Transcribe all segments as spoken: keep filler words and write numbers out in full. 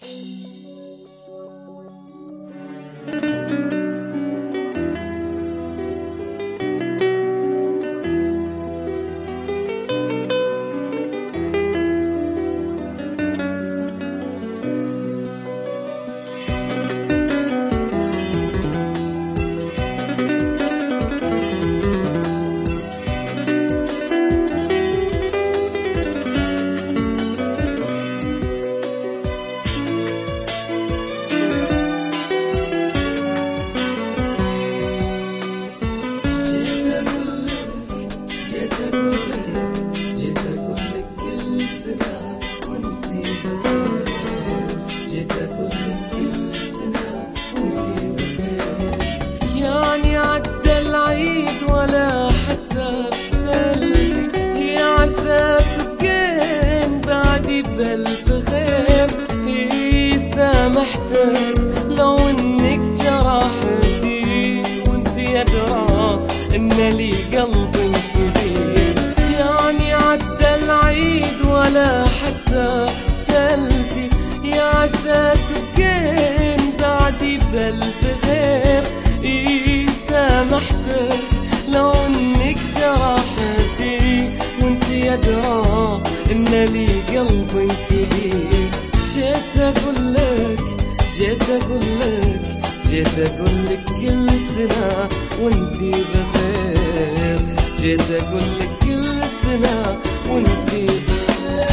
يعني عدى العيد ولا حتى سألتك، هي عسى تبقين بعدي بألف خير. هي سامحتك لو انك جرحتي، وانتي ادرى ان لي قلب كبير. يعني عدى العيد ولا حتى سألتي، يا عسى تبقين بعدي بألف خير. إيه سامحتك لو انك جرحتي، وانتي ادرى ان لي قلب كبير. جيت اقول لك جيت اقول لك جيت اقول لك كل سنة وانتي بخير. جيت اقول لك كل سنة وانتي بخير.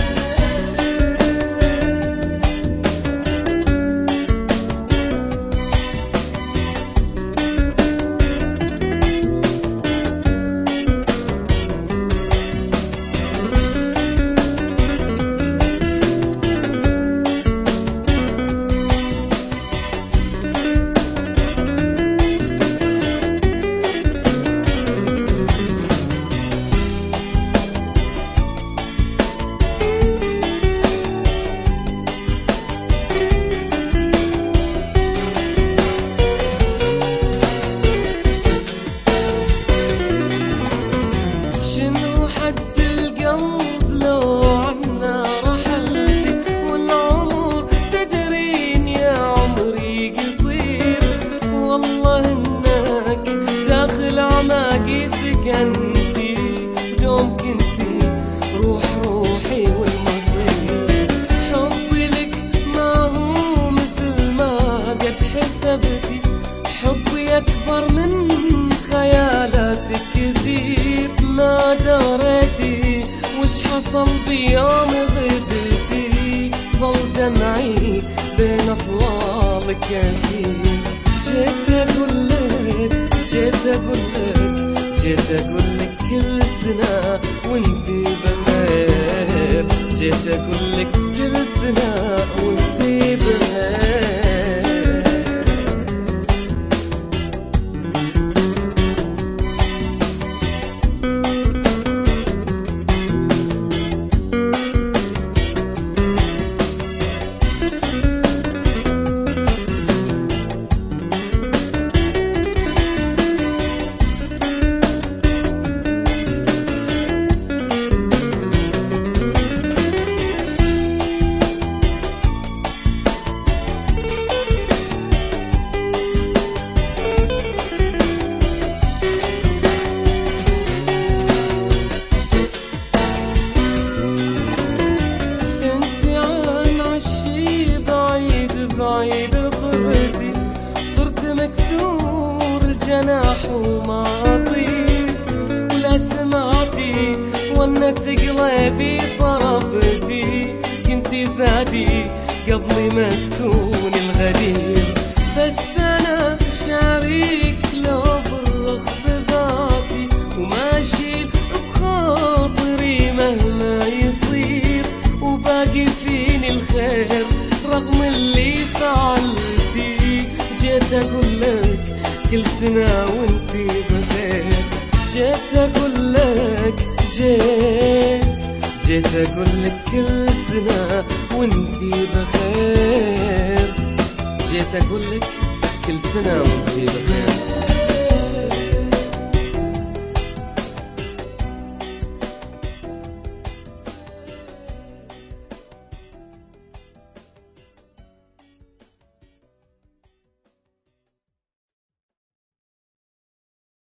شنو حد القلب لو عنا رحلتي، والعمر تدرين يا عمري قصير. والله انك داخل اعماقي سكنتي، ودوم كنتي روح روحي والمصير. حبي لك ما هو مثل ما قد حسبتي، حبي اكبر من خيالاتك كثير. ما دريتي وش حصل بيوم غبتي، ظل دمعي بين اطلالك يسير. جيت اقول لك جيت اقول لك جيت اقول لك كل سنة وانتي بخير. جيت اقول لك كل سنة وانتي بخير. بعيد طرتي صرت مكسور الجناح وما اطير، ولا سمعتي ونت قلبي طربتي. كنتي زادي قبل ما تكون الغدير، بس انا شاريك لو بالرخص ذاتي، وماشي بخاطري مهما يصير، وباقي فيني الخير رغم اللي فعلتي. جيت اقول لك كل سنة وانتي بخير. جيت اقول لك جيت جيت اقول لك كل سنة وانتي بخير. جيت اقول لك كل سنة وانتي بخير.